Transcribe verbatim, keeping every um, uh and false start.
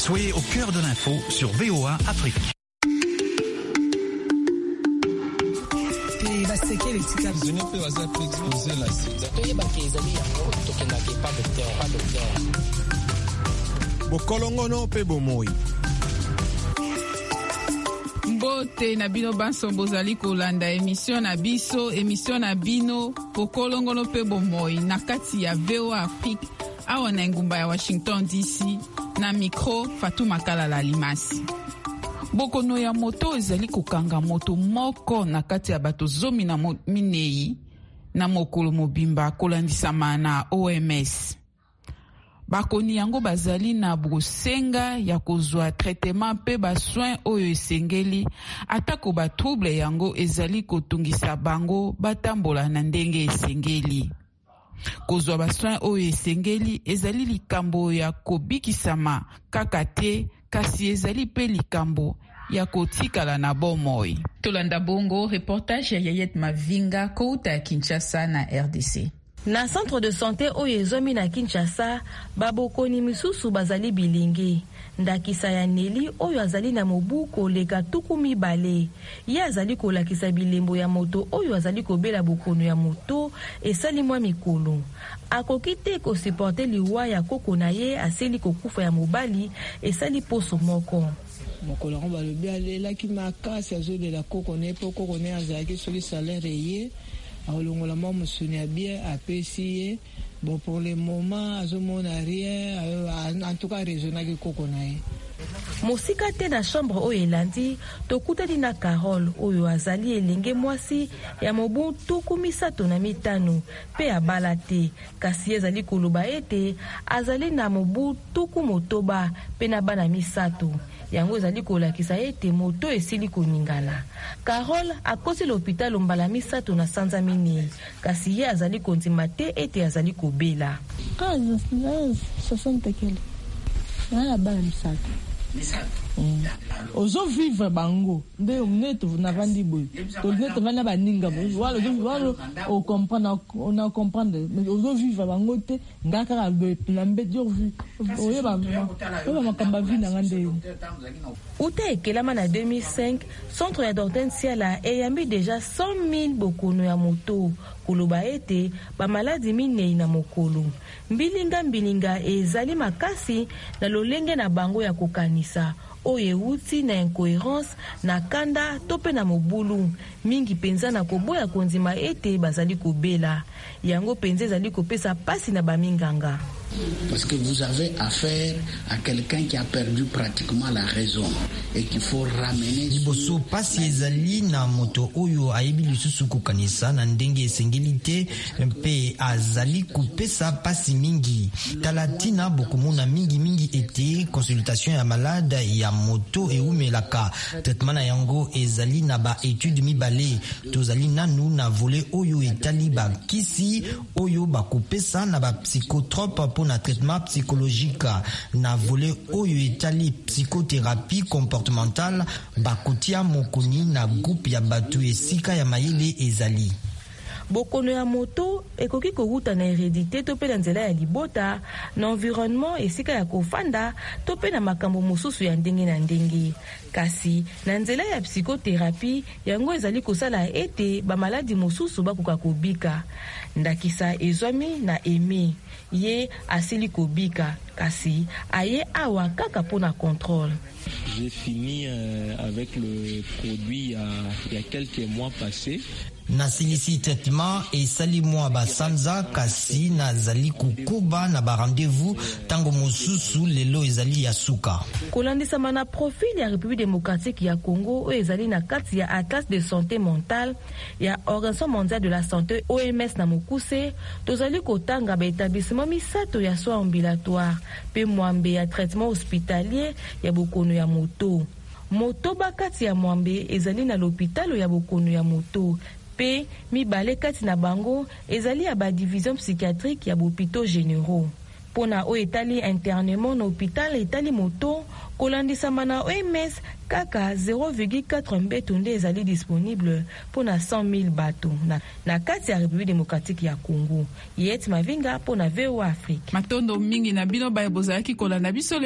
Soyez au cœur de l'info sur V O A Afrique. Bokolongono pe bomoi. Mbote na bino banso bozali kolanda emission na biso, emission na bino Bokolongono pe bomoi na kati ya V O A Afrique awa na ngumba ya Washington D C na micro Fatuma Kalala Limasi. Bokono ya moto ezali kokanga moto moko na kati ya bato zomi na minei na mokolo mobimba kolandisama na O M S. Bakoni yango bazali na bosenga ya kozwa traitement pe ba soin oyo esengeli atako ba trouble yango ezali kotungisa bango batambola na ndenge esengeli. Kozwa ba soin oyo esengeli ezali likambo ya kobikisama kaka te kasi ezali pe likambo ya kotikala na bomoi. Tolanda bongo reportage ya Yayet Mavinga kouta ya Kinshasa na R D C. Na centre de santé oyo ezomi na Kinshasa, babokoni misusu bazali bilingi. Ndakisa ya Neli oyo azali na mobu koleka tuku mibale. Ye azali kolakisa bilembo ya moto oyo azali kobela bokono ya moto esali mwa mikolo. Akoki te kosiporte liwa ya koko na ye aseli kokufa ya mobali esali poso moko. Mokolo ngo balobi alelaki makasi azolela koko ne po koko ne azalaki soli salaire ye. Aolongola mwa musuni abie apesi bon pour le moment azomona rien en tout cas raisonnable koko na ye. Mosika te na chambre oyo elandi tokutani na Carole oyo azali elenge mwasi ya mobu tuku misato na mitano pe abala te kasi ezali koloba ete azali na mobu tuku motoba pe na bana misato. Yango ezali kolakisa ete moto esili koningana. Carole akosi l'hôpital mbala misato na sanza minei kasi ye azali kondima te ete azali kobela. Ah, soixante kilo. Na bana misato. Mm. Ozo vivre bango nde neto na vandi boy to neto vana baninga bo wala ozo wala o comprendre on a comprendre mais ozo vivre bango te ngaka ka be lambe dio vu oye ba ba makamba vina ngande Ute ekelama na deux mille cinq centre ya Hortensia la eyambi déjà cent mille bokono ya moto koloba ete ba maladi minei na mokolo mbilinga mbilinga ezali makasi na lolenge na bango ya kokanisa oye uti na incohérence na kanda tope na mobulu mingi penza na koboya konzima ete bazali kobela yango penza ezali kopesa pasi na baminganga. Parce que vous avez affaire à quelqu'un qui a perdu pratiquement la raison et qu'il faut ramener. Liboso pasi ezali na moto oyo ayebi lisusu kokanisa na ndenge esengeli te mpe azali kopesa pasi mingi. Talatina bokomona mingi mingi ete consultation ya malade ya moto eumelaka traitement na yango ezali na ba étude mibale tozali nanu na volet oyo etali ba kisi oyo bakopesa na ba psychotrope pour na traitement psychologique na volet oyo etali psychothérapie comportementale bakotia mokoni na groupe ya batu esika ya mayele ezali. Bokono ya moto ekoki kokuta na hérédité to pe na nzela ya libota na environnement esika ya kofanda to pe na makambo mosusu ya ndenge na ndenge kasi na nzela ya psychothérapie yango ezali kosala ete ba maladi mosusu bakoka kobika. Ndakisa ezwami na Aimé ye asili kobika kasi aye awa kaka pona contrôle. J'ai fini euh, avec le produit il y a, il y a quelques mois passés. Na silisi traitement et sali mwa basanza kasi na zali kukuba na ba rendez-vous tango mosusu lelo ezali ya suka. Kolandisa mana profil ya République démocratique ya Congo o ezali na kati ya Atlas de santé mentale ya Organisation mondiale de la santé O M S na mokuse tozali kotanga ba établissement misato ya soins ambulatoires pe mwambe ya traitement hospitalier ya bokono ya moto. Moto bakati ya mwambe ezali na l'hôpital ya bokono ya moto. Pe mibale kati na bango ezali ya ba division psychiatrique ya bopito généraux. Pona o etali internement na hôpital etali moto kolandisa mana O M S kaka zéro virgule quatre mbeto nde ezali disponible pona cent mille bato na, na kati ya République démocratique ya Congo. Yet Mavinga pona V O A Afrique. Matondo mingi na bino baye bozalaki kolanda biso